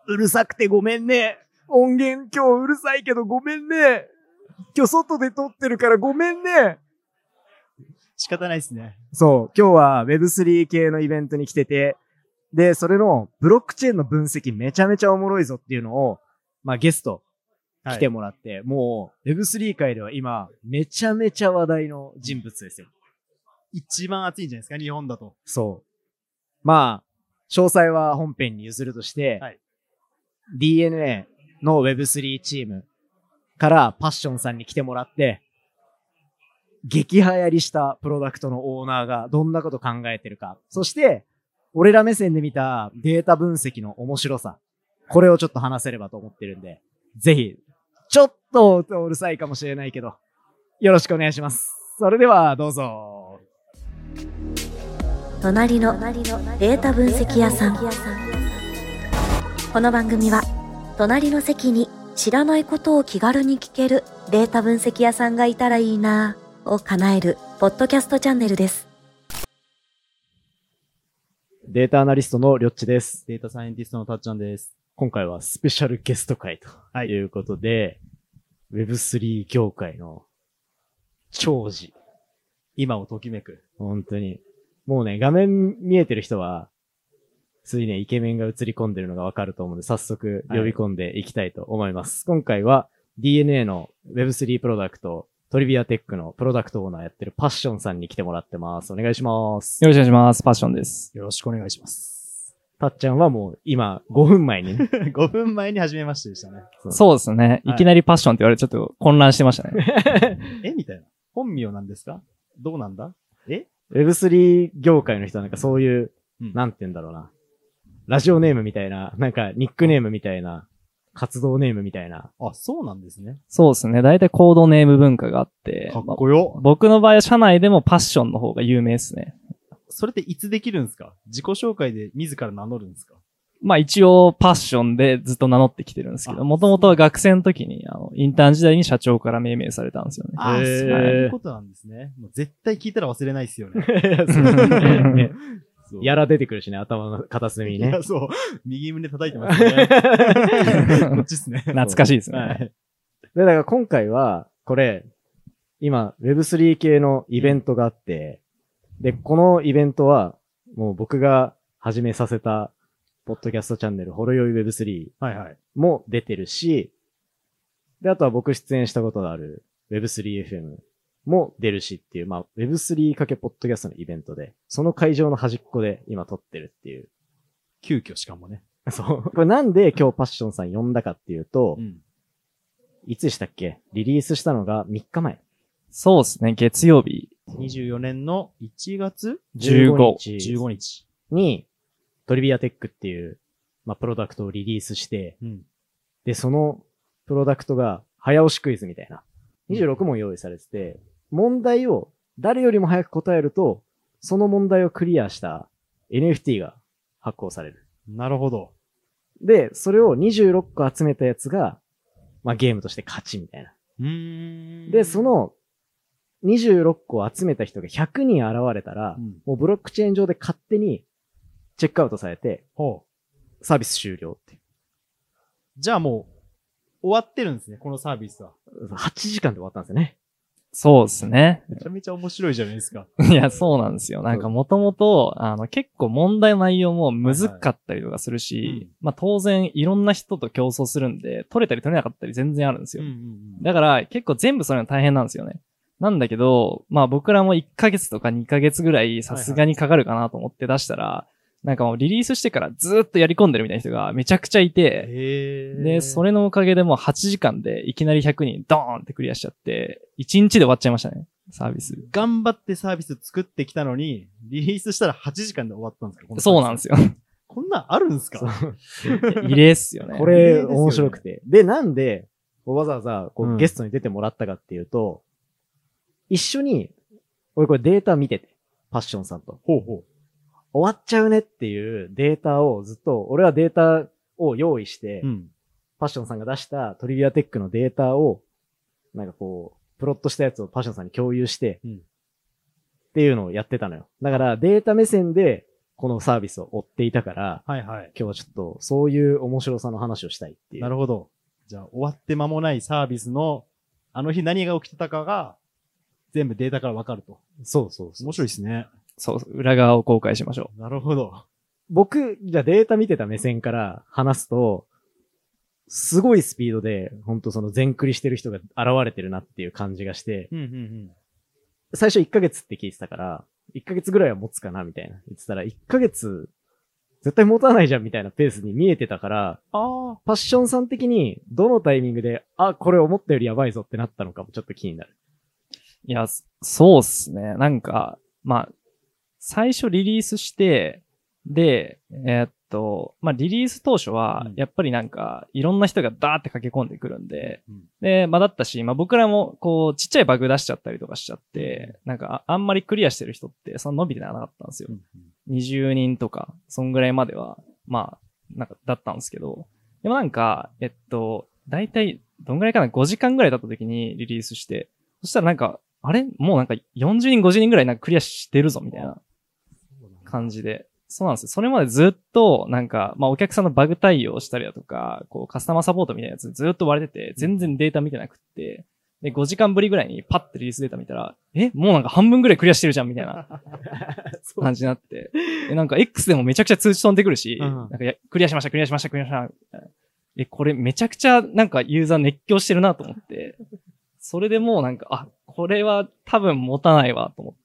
うるさくてごめんね。音源今日うるさいけどごめんね。今日外で撮ってるからごめんね。 仕方ないですね。 そう、今日は Web3 系のイベントに来てて、で、それのブロックチェーンの分析めちゃめちゃおもろいぞっていうのを、まあゲスト来てもらって、もう Web3 界では今めちゃめちゃ話題の人物ですよ。 一番熱いんじゃないですか、日本だと。 そう。まあ、詳細は本編に譲るとして、 はい、 DNA の Web3 チームからパッションさんに来てもらって、激流行りしたプロダクトのオーナーがどんなこと考えてるか。そして、俺ら目線で見たデータ分析の面白さ。これをちょっと話せればと思ってるんで、ぜひ、ちょっと音うるさいかもしれないけど、よろしくお願いします。それでは、どうぞ。 隣のデータ分析屋さん。この番組は、隣の席に知らないことを気軽に聞けるデータ分析屋さんがいたらいいなぁを叶えるポッドキャストチャンネルです。 データアナリストのりょっちです。 データサイエンティストのたっちゃんです。 今回はスペシャルゲスト会ということで、Web3 業界の寵児。 今をときめく。 本当に。もうね、画面見えてる人は、ついね、イケメンが映り込んでるのがわかると思うので、早速呼び込んでいきたいと思います。今回は DNA の Web3 プロダクト、トリビアテックのプロダクトオーナーやってるパッションさんに来てもらってます。お願いします。 よろしくお願いします。パッションです。 よろしくお願いします。 たっちゃんはもう今5分前にね。 5分前に初めましてでしたね。 そうですね。いきなりパッションって言われてちょっと混乱してましたね。 みたいな。本名なんですか？どうなんだ ？Web3 業界の人はなんかそういう、なんて言うんだろうな。ラジオネームみたいな、なんかニックネームみたいな、活動ネームみたいな。 あ、そうなんですね。 そうですね。大体コードネーム文化があって。 かっこよ。 僕の場合は社内でもパッションの方が有名ですね。 それっていつできるんですか？自己紹介で自ら名乗るんですか？ まあ一応パッションでずっと名乗ってきてるんですけど、もともとは学生の時にインターン時代に社長から命名されたんですよね。 ああ、そういうことなんですね。もう絶対聞いたら忘れないですよね。 やら出てくるしね、頭の片隅にね。 いや、そう。右胸叩いてますね。こっちですね。 懐かしいですね。 はい。で、だから今回は、これ、今、Web3 系のイベントがあって、で、このイベントは、もう僕が始めさせた、ポッドキャストチャンネル、ほろよい Web3 も出てるし、で、あとは僕出演したことがある Web3FM も出るしっていう、まあ、Web3 かけポッドキャストのイベントで、その会場の端っこで今撮ってるっていう。 急遽しかもね。 そう。これなんで今日パッションさん呼んだかっていうと、いつでしたっけ？リリースしたのが3日前。 そうですね、月曜日。 24年の1月 15 日に、トリビアテックっていう、まあ、プロダクトをリリースして、で、そのプロダクトが早押しクイズみたいな。26問用意されてて、問題を誰よりも早く答えると、その問題をクリアした NFT が発行される。 なるほど。 で、それを26個集めたやつが、まあ、ゲームとして勝ちみたいな。で、その26個集めた人が100人現れたら、もうブロックチェーン上で勝手にチェックアウトされて、サービス終了って。 じゃあもう、終わってるんですね、このサービスは。 8時間で終わったんですよね。 そうですね。 めちゃめちゃ面白いじゃないですか。 いや、そうなんですよ。なんかもともと、結構問題の内容も難かったりとかするし、まあ当然いろんな人と競争するんで、取れたり取れなかったり全然あるんですよ。だから結構全部それが大変なんですよね。なんだけど、まあ僕らも1ヶ月とか2ヶ月ぐらいさすがにかかるかなと思って出したら、なんかもうリリースしてからずっとやり込んでるみたいな人がめちゃくちゃいて、で、それのおかげでもう8時間でいきなり100人ドーンってクリアしちゃって、1日で終わっちゃいましたね、サービス。 頑張ってサービス作ってきたのに、リリースしたら8時間で終わったんですか？ そうなんですよ。 こんなんあるんすか？ 異例っすよね。 これ面白くて。で、なんで、わざわざゲストに出てもらったかっていうと、一緒に、俺これデータ見てて、パッションさんと。終わっちゃうねっていうデータをずっと、俺はデータを用意して、パッションさんが出したトリビアテックのデータを、なんかこう、プロットしたやつをパッションさんに共有して、っていうのをやってたのよ。だからデータ目線でこのサービスを追っていたから、 はいはい。 今日はちょっとそういう面白さの話をしたいっていう。 なるほど。じゃあ終わって間もないサービスのあの日何が起きてたかが全部データからわかると。 そうそうそう。 面白いですね。 そう、裏側を公開しましょう。なるほど。 僕、じゃあデータ見てた目線から話すと、すごいスピードで、ほんとその全クリしてる人が現れてるなっていう感じがして、最初1ヶ月って聞いてたから、1ヶ月ぐらいは持つかなみたいな言ってたら、1ヶ月絶対持たないじゃんみたいなペースに見えてたから、パッションさん的にどのタイミングで、これ思ったよりやばいぞってなったのかもちょっと気になる。 いや、そうっすね。なんか、まあ、最初リリースして、で、リリース当初は、やっぱりなんか、いろんな人がダーって駆け込んでくるんで、で、だったし、僕らも、ちっちゃいバグ出しちゃったりとかしちゃって、なんか、あんまりクリアしてる人って、そんな伸びてなかったんですよ。20人とか、そんぐらいまでは、なんか、だったんですけど、でもなんか、だいたい、どんぐらいかな、5時間ぐらい経った時にリリースして、そしたらなんか、あれもうなんか40人、50人ぐらいなんかクリアしてるぞ、みたいな感じで。そうなんですよ。それまでずっと、なんか、お客さんのバグ対応したりだとか、カスタマーサポートみたいなやつずっと割れてて、全然データ見てなくって、で、5時間ぶりぐらいにパッてリリースデータ見たら、もうなんか半分ぐらいクリアしてるじゃん、みたいな感じになって。で、なんか X でもめちゃくちゃ通知飛んでくるし、なんかクリアしました、クリアしました、クリアしました。これめちゃくちゃなんかユーザー熱狂してるなと思って、それでもうなんか、これは多分持たないわと思って。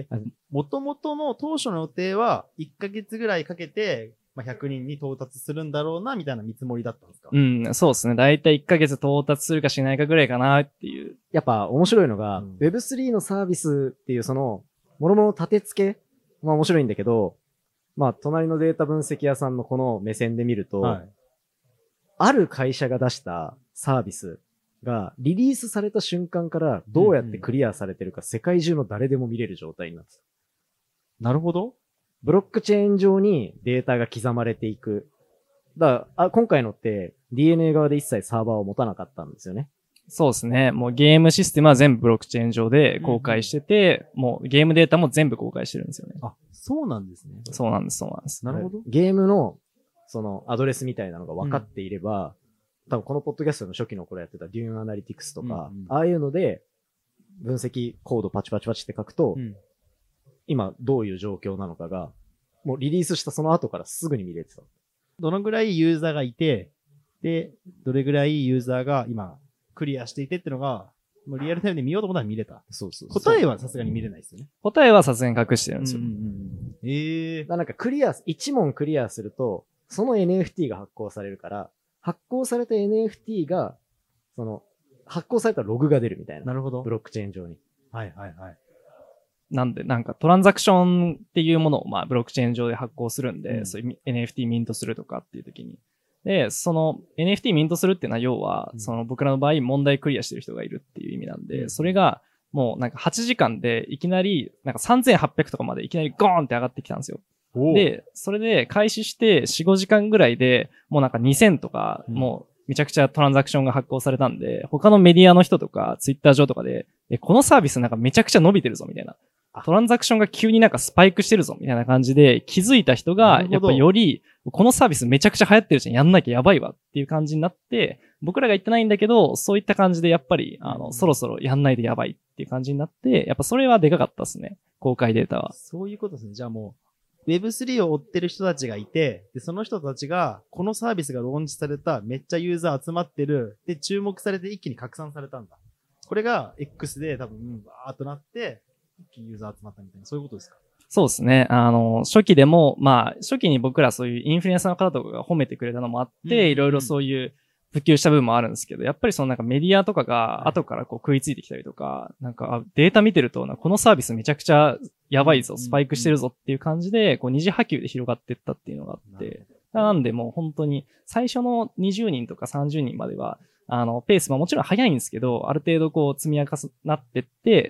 元々の当初の予定は1ヶ月ぐらいかけて、100人に到達するんだろうな、みたいな見積もりだったんですか？ そうですね。だいたい1ヶ月到達するかしないかぐらいかなっていう。 やっぱ面白いのが、Web3 のサービスっていうその、もろもろ立て付け面白いんだけど、隣のデータ分析屋さんのこの目線で見ると、ある会社が出したサービスがリリースされた瞬間からどうやってクリアされてるか世界中の誰でも見れる状態になってた。 なるほど。 ブロックチェーン上にデータが刻まれていく。だから今回のって DNA 側で一切サーバーを持たなかったんですよね。 そうですね。もうゲームシステムは全部ブロックチェーン上で公開してて、もうゲームデータも全部公開してるんですよね。 そうなんですね。 そうなんです、そうなんです。 なるほど。 ゲームのそのアドレスみたいなのが分かっていれば、多分このポッドキャストの初期の頃やってたデューンアナリティクスとか、ああいうので分析コードパチパチパチって書くと、今どういう状況なのかが、もうリリースしたその後からすぐに見れてた。 どのぐらいユーザーがいて、で、どれぐらいユーザーが今クリアしていてっていうのが、もうリアルタイムで見ようと思ったら見れた。 そうそう。 答えはさすがに見れないですよね。 答えはさすがに隠してるんですよ。 なんか1問クリアすると、その NFT が発行されるから、発行された NFT が、発行されたログが出るみたいな。 なるほど。 ブロックチェーン上に。 はいはいはい。 なんで、なんかトランザクションっていうものをブロックチェーン上で発行するんで、そういう NFT ミントするとかっていう時に。で、その NFT ミントするっていうのは要は、僕らの場合問題クリアしてる人がいるっていう意味なんで、それがもうなんか8時間でいきなり、なんか3800とかまでいきなりゴーンって上がってきたんですよ。で、それで開始して4、5時間ぐらいで、もうなんか2000とか、もうめちゃくちゃトランザクションが発行されたんで、他のメディアの人とか、ツイッター上とかで、このサービスなんかめちゃくちゃ伸びてるぞ、みたいな。トランザクションが急になんかスパイクしてるぞ、みたいな感じで気づいた人が、やっぱより、このサービスめちゃくちゃ流行ってるじゃん、やんなきゃやばいわっていう感じになって、僕らが言ってないんだけど、そういった感じでやっぱり、そろそろやんないとやばいっていう感じになって、やっぱそれはでかかったですね。公開データは。 そういうことですね。じゃあもう、Web3 を追ってる人たちがいて、で、その人たちが、このサービスがローンチされた、めっちゃユーザー集まってる、で、注目されて一気に拡散されたんだ。これが X で多分、バーっとなって、一気にユーザー集まったみたいな、そういうことですか？ そうですね。初期でも、初期に僕らそういうインフルエンサーの方とかが褒めてくれたのもあって、いろいろそういう普及した部分もあるんですけど、やっぱりそのなんかメディアとかが後から食いついてきたりとか、なんかデータ見てると、このサービスめちゃくちゃやばいぞ、スパイクしてるぞっていう感じで、二次波及で広がっていったっていうのがあって、なんでもう本当に最初の20人とか30人までは、ペースももちろん早いんですけど、ある程度積み重なってって、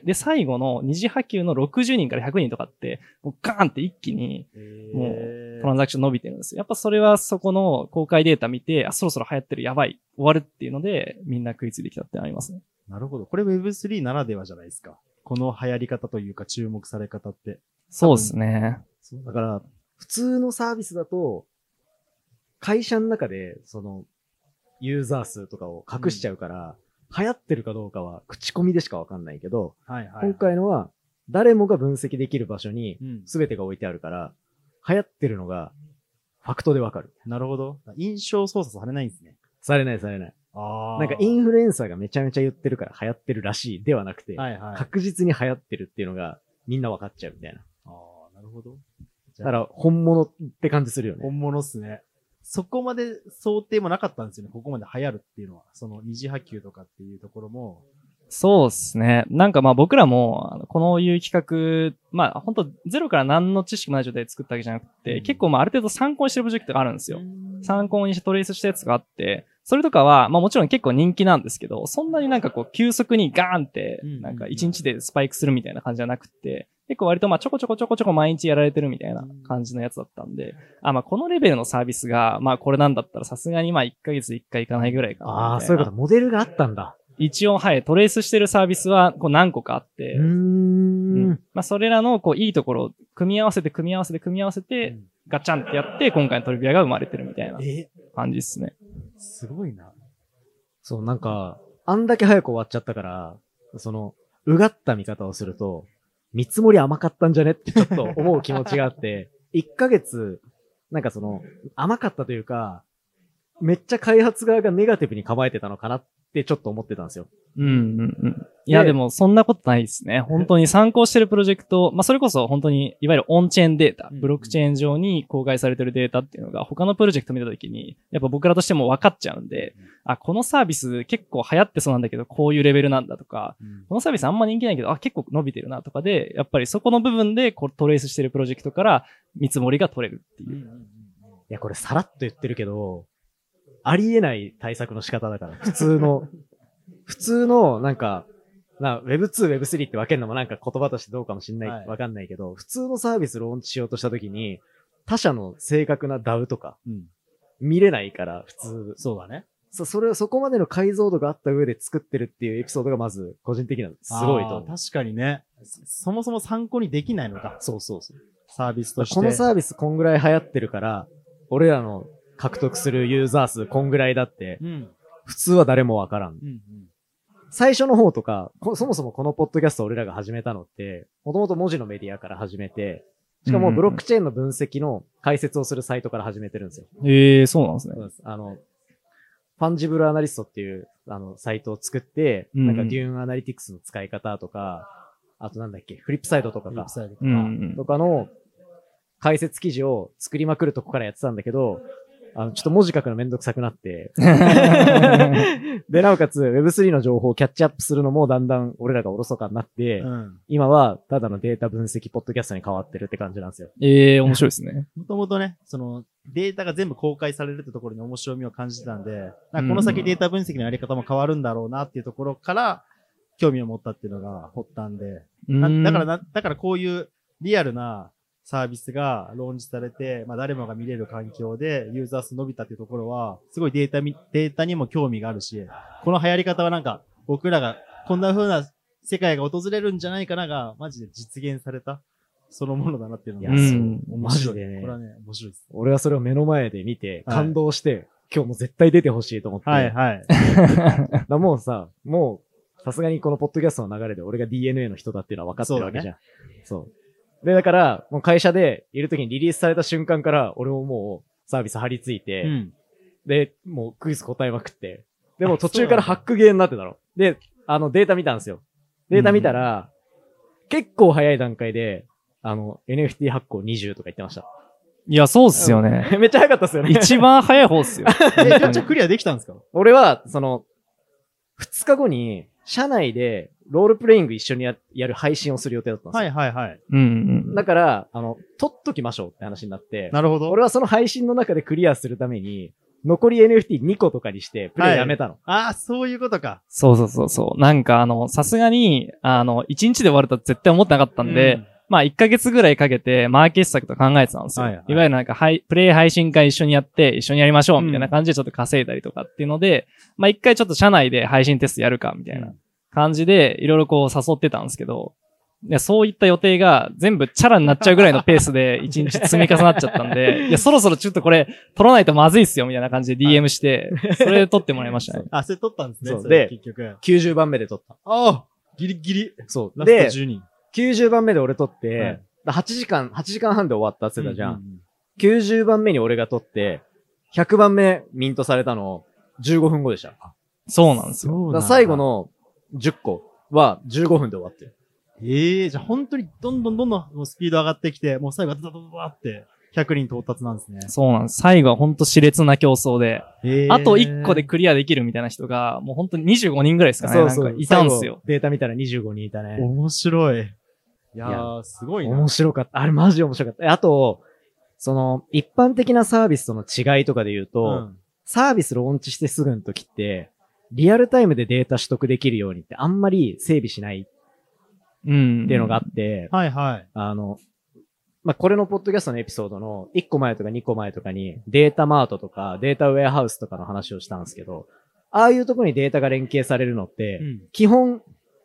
で、最後の二次波及の60人から100人とかって、もうガーンって一気に、もう、トランザクション伸びてるんですよ。やっぱそれはそこの公開データ見て、そろそろ流行ってる、やばい、終わるっていうので、みんな食いついてきたってありますね。 なるほど。これ Web3 ならではじゃないですか。この流行り方というか注目され方って。 そうですね。 そうだから、普通のサービスだと、会社の中で、ユーザー数とかを隠しちゃうから、流行ってるかどうかは口コミでしかわかんないけど、今回のは、誰もが分析できる場所に全てが置いてあるから、流行ってるのがファクトでわかる。 なるほど。印象操作されないんですね。 されない。なんかインフルエンサーがめちゃめちゃ言ってるから流行ってるらしいではなくて、確実に流行ってるっていうのがみんなわかっちゃうみたいな。 なるほど。 だから本物って感じするよね。 本物っすね。そこまで想定もなかったんですよね。ここまで流行るっていうのは。その二次波及とかっていうところも。 そうですね。なんか僕らも、このいう企画、本当ゼロから何の知識もない状態で作ったわけじゃなくて、結構ある程度参考にしてるプロジェクトがあるんですよ。参考にしてトレースしたやつがあって、それとかは、もちろん結構人気なんですけど、そんなになんか急速にガーンって、なんか1日でスパイクするみたいな感じじゃなくて、結構割とちょこちょこ毎日やられてるみたいな感じのやつだったんで、このレベルのサービスが、これなんだったらさすがに1ヶ月1回いかないぐらいかな。 そういうこと、モデルがあったんだ。 一応、トレースしてるサービスは、何個かあって、それらの、いいところを組み合わせて、ガッチャンってやって、今回のトリビアが生まれてるみたいな感じですね。 すごいな。 そう、なんか、あんだけ早く終わっちゃったから、うがった見方をすると、見積もり甘かったんじゃねってちょっと思う気持ちがあって、1ヶ月、なんか甘かったというか、めっちゃ開発側がネガティブに構えてたのかなってちょっと思ってたんですよ。 いや、でもそんなことないですね。本当に参考してるプロジェクト、それこそ本当に、いわゆるオンチェーンデータ、ブロックチェーン上に公開されてるデータっていうのが他のプロジェクト見たときに、やっぱ僕らとしても分かっちゃうんで、このサービス結構流行ってそうなんだけど、こういうレベルなんだとか、このサービスあんま人気ないけど、結構伸びてるなとかで、やっぱりそこの部分でトレースしてるプロジェクトから見積もりが取れるっていう。 いや、これさらっと言ってるけど、ありえない対策の仕方だから、普通の、なんか、Web2、Web3 って分けるのもなんか言葉としてどうかもしんない、わかんないけど、普通のサービスローンチしようとしたときに、他社の正確な DAO とか、見れないから、普通。 そうだね。 そこまでの解像度があった上で作ってるっていうエピソードがまず、個人的なすごいと思う。 確かにね。そもそも参考にできないのか。 そう。 サービスとして。 このサービスこんぐらい流行ってるから、俺らの獲得するユーザー数こんぐらいだって、普通は誰もわからん。最初の方とか、そもそもこのポッドキャスト俺らが始めたのって、もともと文字のメディアから始めて、しかもブロックチェーンの分析の解説をするサイトから始めてるんですよ。 そうなんですね。 ファンジブルアナリストっていう、サイトを作って、なんかデューンアナリティクスの使い方とか、あとなんだっけ、フリップサイドとかとかの解説記事を作りまくるとこからやってたんだけど、ちょっと文字書くのめんどくさくなって。で、なおかつ Web3 の情報をキャッチアップするのもだんだん俺らがおろそかになって、今はただのデータ分析ポッドキャストに変わってるって感じなんですよ。 面白いですね。 もともとね、データが全部公開されるってところに面白みを感じてたんで、この先データ分析のやり方も変わるんだろうなっていうところから興味を持ったっていうのが発端で、だからこういうリアルなサービスがローンチされて、誰もが見れる環境でユーザー数伸びたっていうところは、すごいデータにも興味があるし、この流行り方はなんか、僕らがこんな風な世界が訪れるんじゃないかなが、マジで実現された、そのものだなっていうのが、面白い。ね。これはね、面白いです。 俺はそれを目の前で見て、感動して、今日も絶対出てほしいと思って。もうさすがにこのポッドキャストの流れで俺が DNA の人だっていうのは分かってるわけじゃん。そう。で、だから、もう会社でいるときにリリースされた瞬間から、俺ももうサービス張り付いて、で、もうクイズ答えまくって、でも途中からハックゲーになってたの。で、データ見たんですよ。データ見たら、結構早い段階で、NFT 発行20とか言ってました。 いや、そうっすよね。 めっちゃ早かったっすよね。 一番早い方っすよ。 じゃあクリアできたんですか？ 俺は、2日後に、社内で、ロールプレイング一緒にやる配信をする予定だったんですよ。だから、撮っときましょうって話になって。 なるほど。 俺はその配信の中でクリアするために、残り NFT2 個とかにして、プレイやめたの。 そういうことか。 そう。なんかさすがに、1日で終わると絶対思ってなかったんで、1ヶ月ぐらいかけて、マーケット策と考えてたんですよ。いわゆるなんか、プレイ配信会一緒にやって、一緒にやりましょう、みたいな感じでちょっと稼いだりとかっていうので、一回ちょっと社内で配信テストやるか、みたいな感じで、いろいろこう誘ってたんですけど、 いや、そういった予定が全部チャラになっちゃうぐらいのペースで1日積み重なっちゃったんで、いや、そろそろちょっとこれ取らないとまずいっすよ、みたいな感じで DM して、それで取ってもらいましたね。 あ、それ取ったんですね。 そうで、 結局。 90番目で取った。 ああギリギリ。 そう。 ラストで、 10人。 90番目で俺取って、 はい、 8時間半で終わったって言ってたじゃん。90番目に俺が取って、100番目ミントされたの15分後でした。 そうなんですよ。 だから最後の10個は15分で終わってる。 じゃあ本当にどんどんスピード上がってきて、もう最後はダダダダって100人到達なんですね。 そうなんです。最後は本当熾烈な競争で、あと1個でクリアできるみたいな人が、もう本当に25人ぐらいですかね。 そうそう。 なんかいたんですよ。 データ見たら25人いたね。 面白い。いやー、すごいな。 面白かった。あれマジ面白かった。あと、その、一般的なサービスとの違いとかで言うと、サービスローンチしてすぐの時って、リアルタイムでデータ取得できるようにってあんまり整備しないっていうのがあって、 はいはい。 まあ、これのポッドキャストのエピソードの1個前とか2個前とかにデータマートとかデータウェアハウスとかの話をしたんですけど、ああいうところにデータが連携されるのって、基本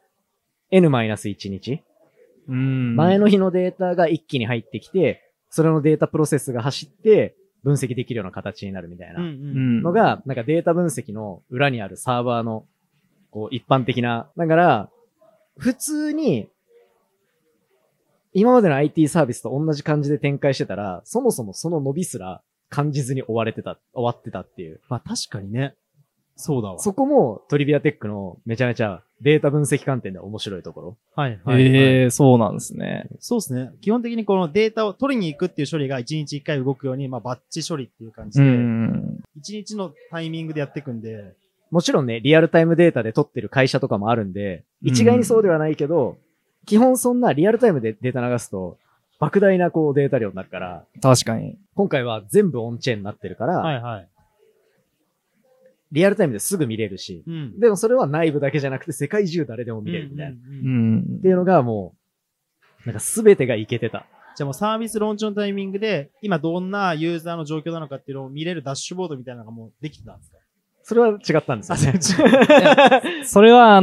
N-1 日前の日のデータが一気に入ってきて、それのデータプロセスが走って分析できるような形になるみたいなのが、なんかデータ分析の裏にあるサーバーのこう一般的な、だから普通に今までの IT サービスと同じ感じで展開してたら、そもそもその伸びすら感じずに終わってたっていう。 まあ確かにね。そうだわ。 そこもトリビアテックのめちゃめちゃデータ分析観点で面白いところ。 はいはい、はい。 そうなんですね。 そうですね。基本的にこのデータを取りに行くっていう処理が1日1回動くように、まあバッチ処理っていう感じで、1日のタイミングでやっていくんで。 もちろんね、リアルタイムデータで取ってる会社とかもあるんで、一概にそうではないけど、基本そんなリアルタイムでデータ流すと、莫大なこうデータ量になるから。 確かに。 今回は全部オンチェーンになってるから、 はいはい。 リアルタイムですぐ見れるし、でもそれは内部だけじゃなくて世界中誰でも見れるみたいな。っていうのがもう、なんか全てがいけてた。 じゃあもうサービスローンチのタイミングで、今どんなユーザーの状況なのかっていうのを見れるダッシュボードみたいなのがもうできてたんですか？ それは違ったんですよね。 それは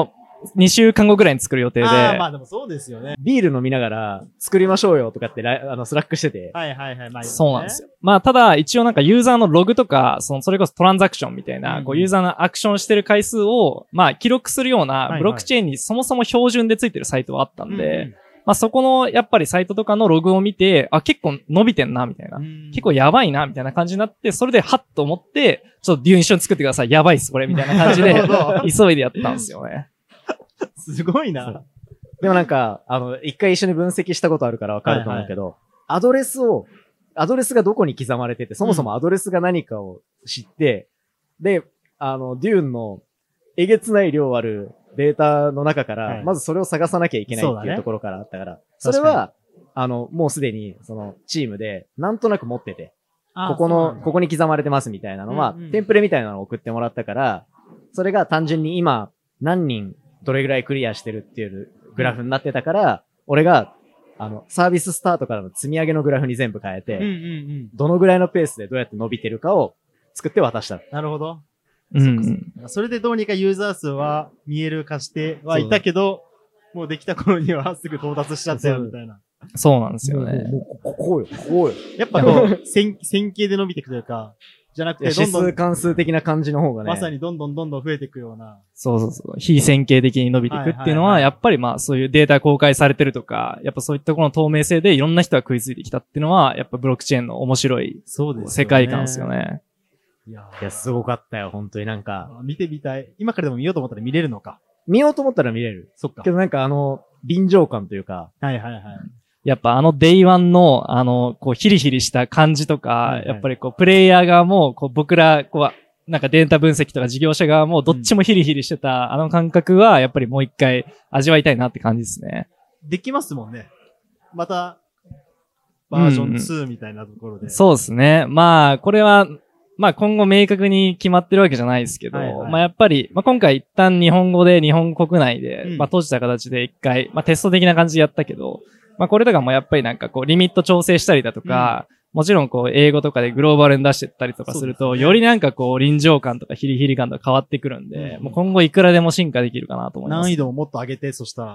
2週間後ぐらいに作る予定で。 まあでもそうですよね。 ビール飲みながら作りましょうよとかってスラックしてて。 はいはいはい。まあ、 そうなんですよ。まあただ一応なんかユーザーのログとか、それこそトランザクションみたいな、こうユーザーのアクションしてる回数を、まあ記録するようなブロックチェーンにそもそも標準でついてるサイトはあったんで、まあそこのやっぱりサイトとかのログを見て、結構伸びてんな、みたいな。結構やばいな、みたいな感じになって、それでハッと思って、ちょっとデューン一緒に作ってください。やばいっす、これ、みたいな感じで、急いでやったんですよね。 すごいな。 でもなんか、一回一緒に分析したことあるからわかると思うけど、アドレスがどこに刻まれてて、そもそもアドレスが何かを知って、で、デューンのえげつない量あるデータの中から、まずそれを探さなきゃいけないっていうところからあったから、それは、もうすでに、チームで、なんとなく持ってて、ここに刻まれてますみたいなのは、テンプレみたいなのを送ってもらったから、それが単純に今、何人、どれぐらいクリアしてるっていうグラフになってたから、俺が、サービススタートからの積み上げのグラフに全部変えて、どのぐらいのペースでどうやって伸びてるかを作って渡した。 なるほど。それでどうにかユーザー数は見える化してはいたけど、もうできた頃にはすぐ到達しちゃったよみたいな。 そうなんですよね。 もうこうよ。 やっぱ線形で伸びていくというか、じゃなくて指数関数的な感じの方がね。 まさにどんどん増えていくような。 そう。非線形的に伸びていくっていうのは、やっぱりまあそういうデータ公開されてるとか、やっぱそういったこの透明性でいろんな人が食いついてきたっていうのは、やっぱブロックチェーンの面白い世界観ですよね。 いや、すごかったよ、本当になんか。 見てみたい。今からでも見ようと思ったら見れるのか。 見ようと思ったら見れる。 そっか。 けどなんか臨場感というか。 やっぱデイワンの、こう、ヒリヒリした感じとか、やっぱりこう、プレイヤー側も、こう、僕ら、こう、なんかデータ分析とか事業者側も、どっちもヒリヒリしてた、感覚は、やっぱりもう一回味わいたいなって感じですね。 できますもんね。また、バージョン2みたいなところで。 そうですね。まあ、これは、まあ今後明確に決まってるわけじゃないですけど、まあやっぱり、まあ今回一旦日本語で日本国内で、まあ閉じた形で一回、まあテスト的な感じでやったけど、まあこれとかもやっぱりなんかこうリミット調整したりだとか、もちろんこう英語とかでグローバルに出してったりとかすると、よりなんかこう臨場感とかヒリヒリ感とか変わってくるんで、もう今後いくらでも進化できるかなと思います。 難易度をもっと上げて、そしたら。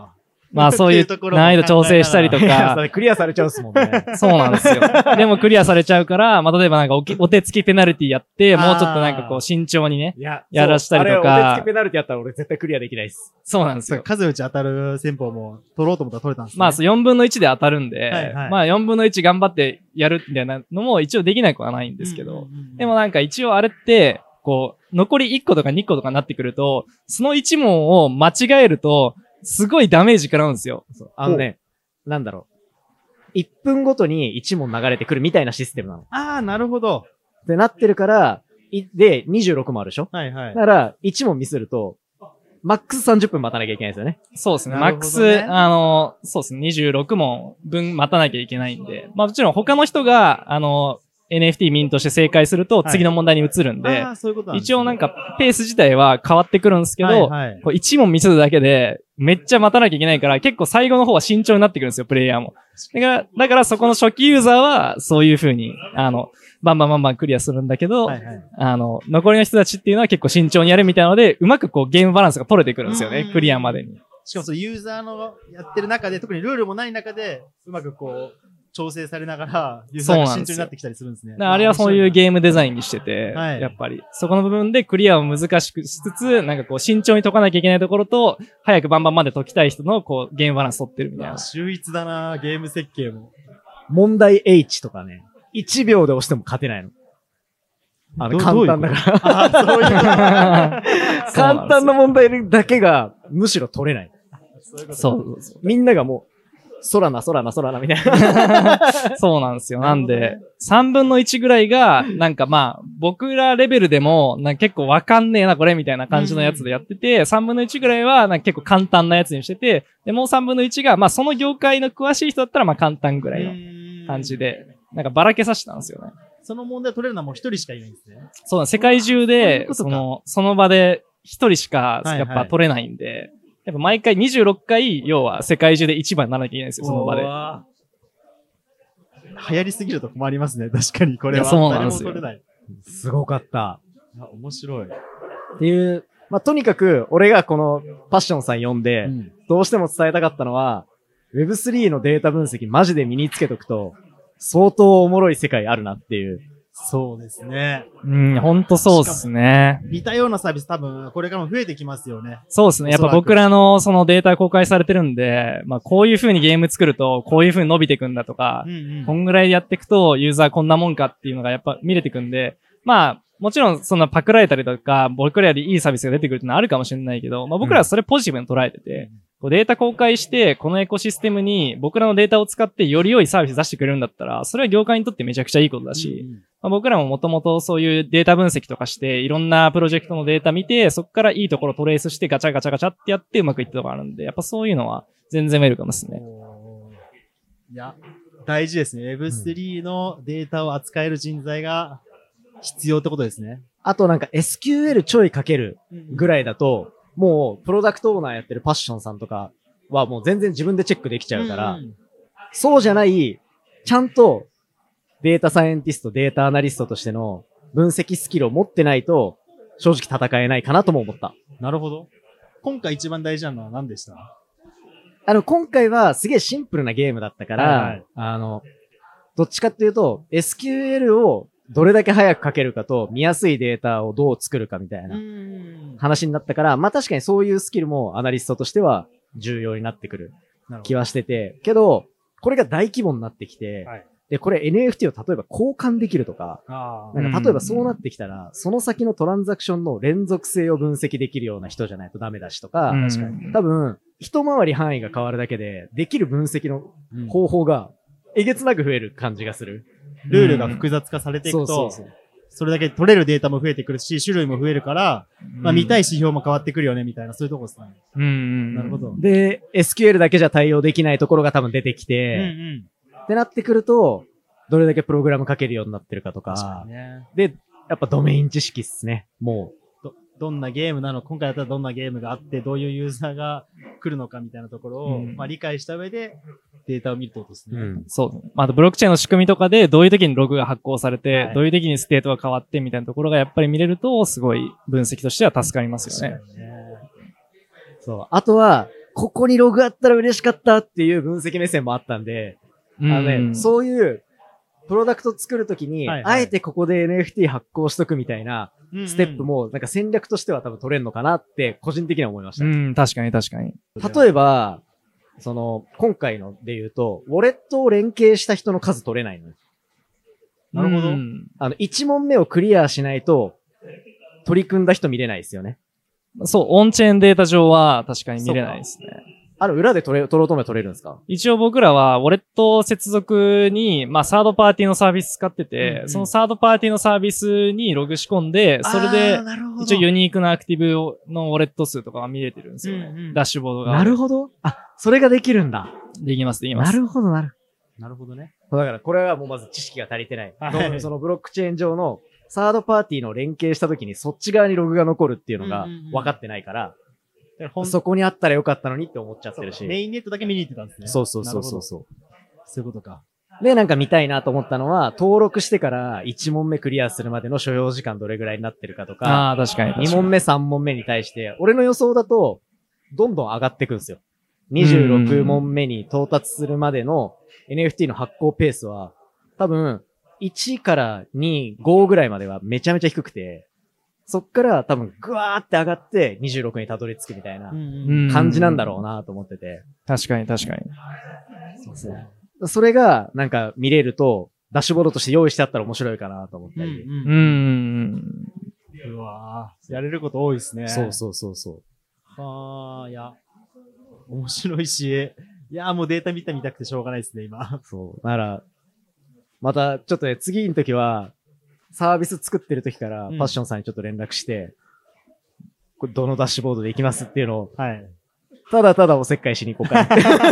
まあそういう難易度調整したりといやそか、 れクリアされちゃうっすもんね。 そうなんですよ。でもクリアされちゃうから、まあ例えばなんかお手つきペナルティやって、もうちょっとなんかこう慎重にね、 いや、 やらしたりとかそうあれ、お手つきペナルティやったら俺絶対クリアできないっす。 そうなんですよ。 数打ち当たる戦法も取ろうと思ったら取れたんですね。 まあ4分の1で当たるんで、 はいはいまあ4分の1頑張ってやるみたいなのも一応できなくはないんですけど、でもなんか一応あれって、こう、残り1個とか2個とかになってくると、その1問を間違えると、すごいダメージ食らうんですよ。 あのね、なんだろう。1分ごとに1問流れてくるみたいなシステムなの。 ああ、なるほど。 ってなってるから、で、26もあるでしょはいはいだ。から、1問ミスると、マックス30分待たなきゃいけないんですよね。 そうですね。 なマックるほどねス、そうですね。26問分待たなきゃいけないんで、まあもちろん他の人が、NFT ミントして正解すると次の問題に移るんで、 ああ、そういうことなんですね一応なんかペース自体は変わってくるんですけど、 はいはいこう1問ミスるだけでめっちゃ待たなきゃいけないから結構最後の方は慎重になってくるんですよ、プレイヤーも。だからそこの初期ユーザーはそういう風に、バンバンクリアするんだけど、 はいはい残りの人たちっていうのは結構慎重にやるみたいなので、うまくこうゲームバランスが取れてくるんですよね、クリアまでに。 しかもそのユーザーのやってる中で、特にルールもない中で、うまくこう、調整されながら、ユーザーが慎重になってきたりするんですね。 だからあれはそういうゲームデザインにしてて、 はいやっぱり、そこの部分でクリアを難しくしつつ、なんかこう慎重に解かなきゃいけないところと、早くバンバンまで解きたい人のこうゲームバランス取ってるみたいな。 秀逸だなゲーム設計も。 問題 H とかね、1秒で押しても勝てないの。簡単だから。 ああ、そういうこと。 簡単な問題だけが、むしろ取れない。 そう。 みんながもう、空なみたいな。 そうなんですよ。なんで、 なる 3分の1ぐらいが、なんかまあ、僕らレベルでも、なんか結構わかんねえな、これ、みたいな感じのやつでやってて、3分の1ぐらいは、なんか結構簡単なやつにしてて、で、もう3分の1が、まあ、その業界の詳しい人だったら、まあ、簡単ぐらいの感じで、なんかばらけさせたんですよね。 その問題取れるのはもう一人しかいないんですね。 そうなん、世界中そういうで、 ことかその場で一人しか、 はいはいやっぱ取れないんで、やっぱ毎回26回、要は世界中で一番にならなきゃいけないんですよ、その場で。 流行りすぎると困りますね。確かにこれは。 いやそうなんですよ誰も取れない。 すごかった。 面白い。 っていう、まあ、とにかく、俺がこのパッションさん呼んで、どうしても伝えたかったのは、Web3 のデータ分析マジで身につけとくと、相当おもろい世界あるなっていう。 そうですね。 うん、ほんとそうですね。 似たようなサービス多分これからも増えてきますよね。 そうですね。やっぱ僕らのそのデータ公開されてるんで、まあこういう風にゲーム作ると、こういう風に伸びていくんだとか、こんぐらいやっていくとユーザーこんなもんかっていうのがやっぱ見れてくんで、まあもちろんそんなパクられたりとか、僕らよりいいサービスが出てくるってのはあるかもしれないけど、まあ僕らはそれポジティブに捉えてて、こうデータ公開して、このエコシステムに僕らのデータを使ってより良いサービス出してくれるんだったら、それは業界にとってめちゃくちゃいいことだし、まあ、僕らももともとそういうデータ分析とかして、いろんなプロジェクトのデータ見て、そこからいいところトレースしてガチャガチャってやってうまくいったところあるんで、やっぱそういうのは全然ウェルカムですね。 いや、大事ですね。Web3 のデータを扱える人材が必要ってことですね。 あとなんか SQL ちょいかけるぐらいだと、もうプロダクトオーナーやってるパッションさんとかはもう全然自分でチェックできちゃうから、そうじゃない、ちゃんとデータサイエンティスト、データアナリストとしての分析スキルを持ってないと、正直戦えないかなとも思った。 なるほど。今回一番大事なのは何でした？ 今回はすげえシンプルなゲームだったから、どっちかっていうと、SQL をどれだけ早く書けるかと、見やすいデータをどう作るかみたいな話になったから、まあ確かにそういうスキルもアナリストとしては重要になってくる気はしてて、けど、これが大規模になってきて、で、これ NFT を例えば交換できるとか、なんか例えばそうなってきたら、その先のトランザクションの連続性を分析できるような人じゃないとダメだしとか、多分、一回り範囲が変わるだけで、できる分析の方法がえげつなく増える感じがする。 ルールが複雑化されていくと、それだけ取れるデータも増えてくるし、種類も増えるから、まあ見たい指標も変わってくるよね、みたいな、そういうとこですね。なるほど。 で、SQL だけじゃ対応できないところが多分出てきて、ってなってくると、どれだけプログラム書けるようになってるかとか、で、やっぱドメイン知識っすね、もう。 どんなゲームなの、今回だったらどんなゲームがあって、どういうユーザーが来るのかみたいなところを、まあ理解した上でデータを見るってことですね。 そう。まあ、あとブロックチェーンの仕組みとかで、どういう時にログが発行されて、どういう時にステートが変わってみたいなところがやっぱり見れると、すごい分析としては助かりますよね。 そう。あとは、 ここにログあったら嬉しかったっていう分析目線もあったんで、そういうプロダクト作るときに、あえてここで NFT 発行しとくみたいなステップも、なんか戦略としては多分取れるのかなって個人的には思いました。 確かに確かに。 例えば、今回ので言うと、ウォレットを連携した人の数取れないの。 なるほど。 1問目をクリアしないと、取り組んだ人見れないですよね。 そう、オンチェーンデータ上は確かに見れないですね。 裏で取ろうと思えば取れるんですか？ 一応僕らは、ウォレット接続に、サードパーティーのサービス使ってて、そのサードパーティーのサービスにログ仕込んで、それで、一応ユニークなアクティブのウォレット数とかが見れてるんですよね。ダッシュボードが。 なるほど。それができるんだ。 できます、できます。 なるほど、なるほどね。 だから、これはもうまず知識が足りてない。そのブロックチェーン上のサードパーティーの連携した時にそっち側にログが残るっていうのが分かってないから、そこにあったらよかったのにって思っちゃってるし。 メインネットだけ見に行ってたんですね。 そう。 そういうことか。 で、なんか見たいなと思ったのは、登録してから1問目クリアするまでの所要時間どれぐらいになってるかとか、 確かに。 2問目、3問目に対して、俺の予想だと、どんどん上がっていくんですよ。26問目に到達するまでの NFT の発行ペースは、多分、1から2、5ぐらいまではめちゃめちゃ低くて、そっから多分グワーって上がって26にたどり着くみたいな感じなんだろうなと思ってて。 確かに確かに。 そうですね。 それがなんか見れると、ダッシュボードとして用意してあったら面白いかなと思ったり。 うわぁ、やれること多いですね。 そう。 いや、面白いし、いやもうデータ見たくてしょうがないですね、今。 そう。だから、またちょっとね、次の時は、サービス作ってる時から、パッションさんにちょっと連絡して、これどのダッシュボードで行きますっていうのを、ただただおせっかいしに行こうか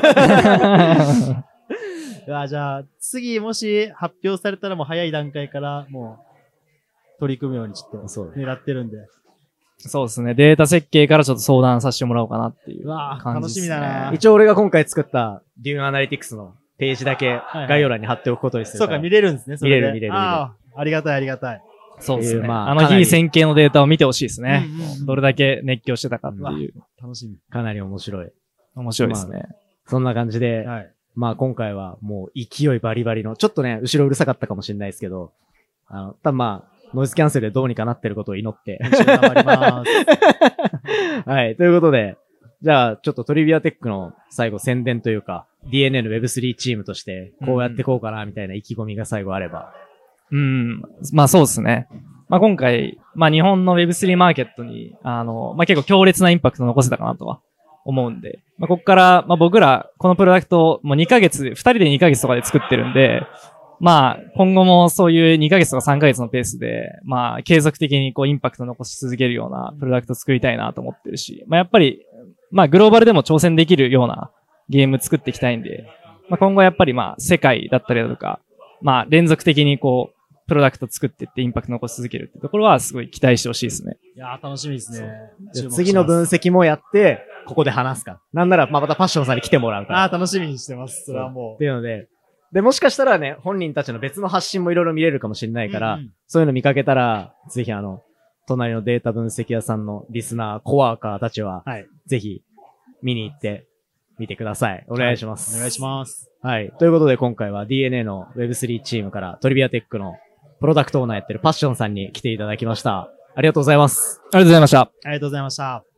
な。じゃあ、次もし発表されたらもう早い段階からもう取り組むようにちょっと狙ってるんで。 そうですね。データ設計からちょっと相談させてもらおうかなっていう感じですね。 楽しみだな。 一応俺が今回作ったデューンアナリティクスのページだけ概要欄に貼っておくことにするから。 そうか、見れるんですね。 見れる。 ありがたい。 そうですね。非線形のデータを見てほしいですね。どれだけ熱狂してたかっていう。 楽しみ。 かなり面白い。 面白いですね。 そんな感じで、今回はもう勢いバリバリの、ちょっとね、後ろうるさかったかもしれないですけど、多分ノイズキャンセルでどうにかなってることを祈って。 頑張ります。 はい。ということで、じゃあ、ちょっとトリビアテックの最後宣伝というか、DNA の Web3 チームとして、こうやってこうかな、みたいな意気込みが最後あれば。 そうですね。今回、日本の Web3 マーケットに、結構強烈なインパクトを残せたかなとは思うんで、ここから、僕ら、このプロダクト、もう2ヶ月、2人で2ヶ月とかで作ってるんで、今後もそういう2ヶ月とか3ヶ月のペースで、継続的にインパクトを残し続けるようなプロダクトを作りたいなと思ってるし、やっぱり、グローバルでも挑戦できるようなゲーム作っていきたいんで、今後やっぱり世界だったりだとか、連続的にプロダクト作っていってインパクト残し続けるってところはすごい期待してほしいですね。 いやー楽しみですね。 次の分析もやって、ここで話すか。なんなら、またパッションさんに来てもらうから。 楽しみにしてます。それはもう。 っていうので、もしかしたらね、本人たちの別の発信もいろいろ見れるかもしれないから、そういうの見かけたら、ぜひ隣のデータ分析屋さんのリスナー、コワーカーたちは、ぜひ見に行ってみてください。お願いします。 お願いします。 はい。ということで今回は DNA の Web3 チームからトリビアテックのプロダクトオーナーやってるパッションさんに来ていただきました。ありがとうございます。 ありがとうございました。 ありがとうございました。